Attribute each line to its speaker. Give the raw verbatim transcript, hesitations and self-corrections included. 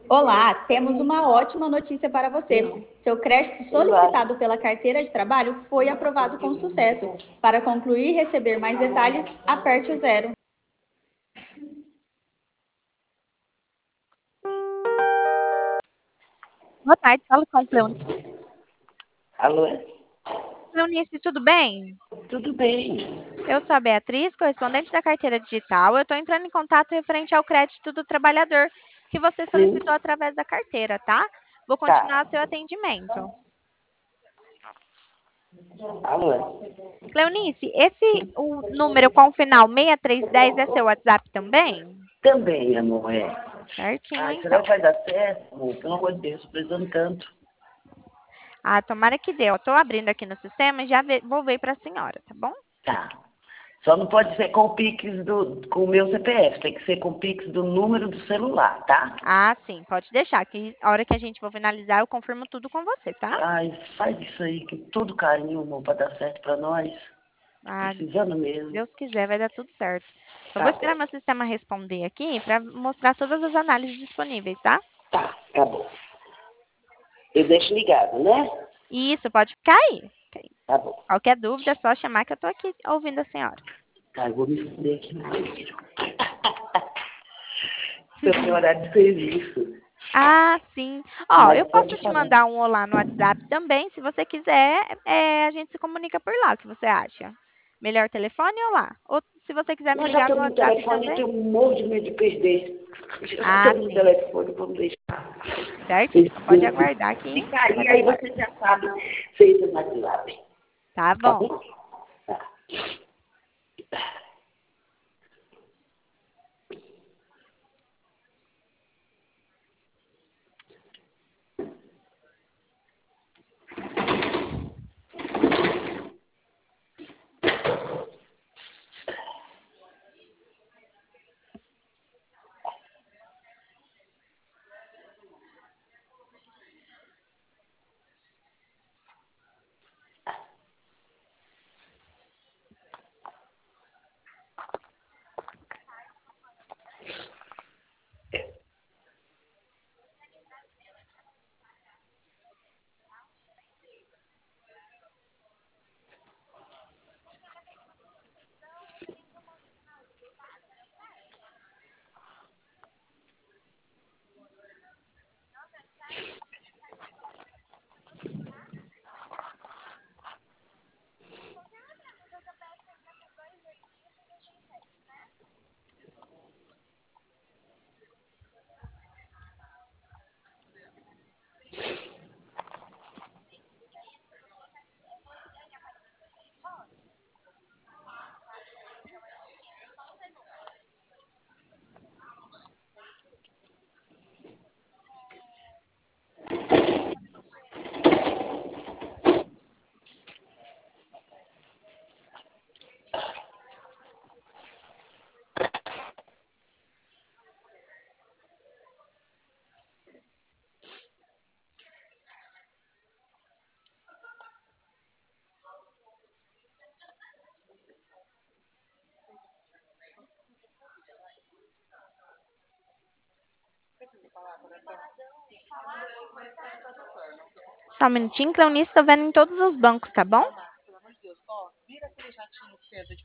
Speaker 1: Olá, temos uma ótima notícia para você. Seu crédito solicitado pela carteira de trabalho foi aprovado com sucesso. Para concluir e receber mais detalhes, aperte o zero.
Speaker 2: Boa tarde, fala com o Cleonice.
Speaker 3: Alô?
Speaker 2: Cleonice, tudo bem?
Speaker 3: Tudo bem?
Speaker 2: Eu sou a Beatriz, correspondente da carteira digital. Eu estou entrando em contato referente ao crédito do trabalhador que você
Speaker 3: Sim,
Speaker 2: solicitou através da carteira, tá? Vou
Speaker 3: tá.
Speaker 2: continuar seu atendimento.
Speaker 3: Alô?
Speaker 2: Cleonice, esse o número com o final seis três um zero é seu WhatsApp também?
Speaker 3: Também, amor, é.
Speaker 2: Certinho,
Speaker 3: Ai, será
Speaker 2: então.
Speaker 3: que vai dar certo, amor? Pelo amor de Deus, tô precisando tanto.
Speaker 2: Ah, tomara que dê. Eu estou abrindo aqui no sistema e já ve- vou ver para a senhora, tá bom?
Speaker 3: Tá. Só não pode ser com o Pix do, com o meu C P F, tem que ser com o Pix do número do celular, tá?
Speaker 2: Ah, sim, pode deixar, que a hora que a gente for finalizar, eu confirmo tudo com você, tá?
Speaker 3: Ai, faz isso aí, que todo carinho, amor, pra dar certo pra nós.
Speaker 2: Ah,
Speaker 3: Precisando
Speaker 2: se
Speaker 3: mesmo.
Speaker 2: Deus quiser, vai dar tudo certo. Só vou
Speaker 3: Tá
Speaker 2: esperar
Speaker 3: bom.
Speaker 2: meu sistema responder aqui para mostrar todas as análises disponíveis, tá?
Speaker 3: Tá, tá bom. Eu deixo ligado, né?
Speaker 2: Isso, pode ficar aí. Ok.
Speaker 3: Tá bom.
Speaker 2: Qualquer dúvida, é só chamar que eu tô aqui ouvindo a senhora.
Speaker 3: Tá, eu vou me esconder aqui no banheiro. Eu tenho horário de serviço.
Speaker 2: Ah, sim. Ó,
Speaker 3: Mas
Speaker 2: eu posso
Speaker 3: pode
Speaker 2: te
Speaker 3: falar.
Speaker 2: mandar um olá no WhatsApp também, se você quiser, é, a gente se comunica por lá, o que você acha? Melhor telefone ou lá? Ou se você quiser me
Speaker 3: Nós já
Speaker 2: ligar no
Speaker 3: estamos no
Speaker 2: WhatsApp
Speaker 3: telefone, eu
Speaker 2: também?
Speaker 3: tenho um monte de medo de perder. Já
Speaker 2: Ah,
Speaker 3: estamos no
Speaker 2: sim.
Speaker 3: telefone, vamos deixar.
Speaker 2: Certinho. Então pode
Speaker 3: Desculpe.
Speaker 2: aguardar
Speaker 3: Se
Speaker 2: que vai
Speaker 3: cair,
Speaker 2: dar
Speaker 3: aí
Speaker 2: certo.
Speaker 3: você já sabe, fez o WhatsApp.
Speaker 2: Tá
Speaker 3: Tá
Speaker 2: bom.
Speaker 3: bom? Tá.
Speaker 2: Só um minutinho, Cleonice, tô vendo em todos os bancos, tá bom?